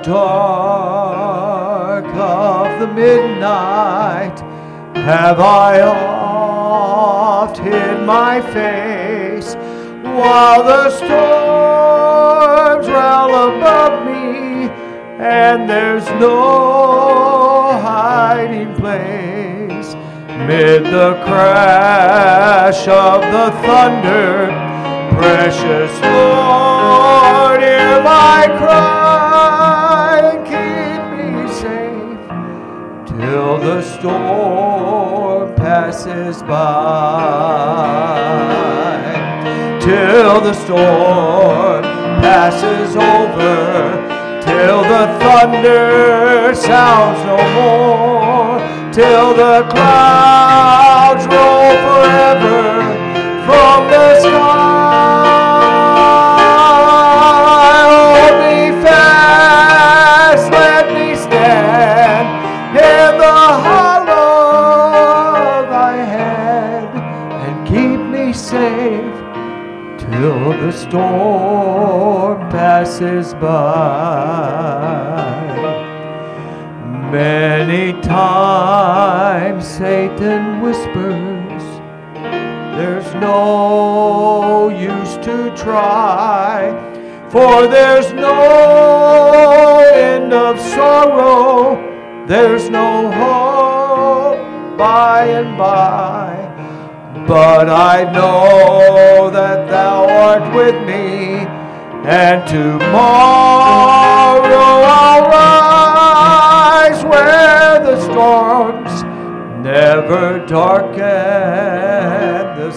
dark of the midnight have I oft hid my face, while the storms roll above me, and there's no hiding place. Mid the crash of the thunder, precious Lord, hear my cry and keep me safe till the storm passes by. Till the storm passes over, till the thunder sounds no more, till the clouds roll forever from the sky. Hold me fast, let me stand in the hollow of thy hand, and keep me safe till the storm passes by. Many times Satan whispers, there's no use to try, for there's no end of sorrow, there's no hope by and by. But I know that thou art with me, and tomorrow I'll rise where the storms never darken the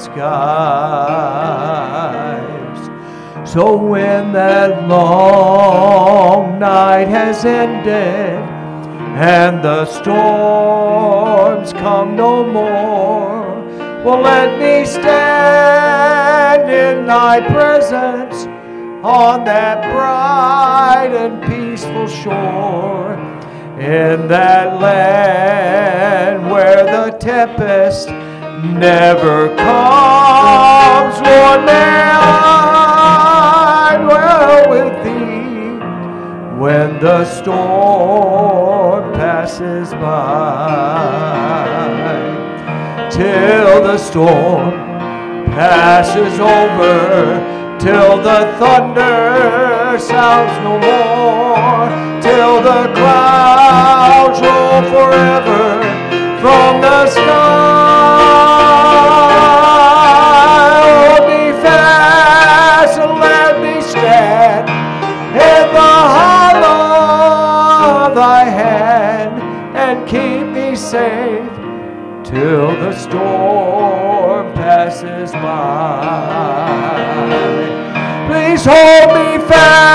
skies. So when that long night has ended, and the storms come no more, well, let me stand in thy presence on that bright and peaceful shore, in that land where the tempest never comes. Lord, may I dwell with thee when the storm passes by. Till the storm passes over, till the thunder sounds no more, till the clouds roll forever from the sky. Hold me fast and let me stand in the hollow of thy hand, and keep me safe till the storm passes by. Please hold me fast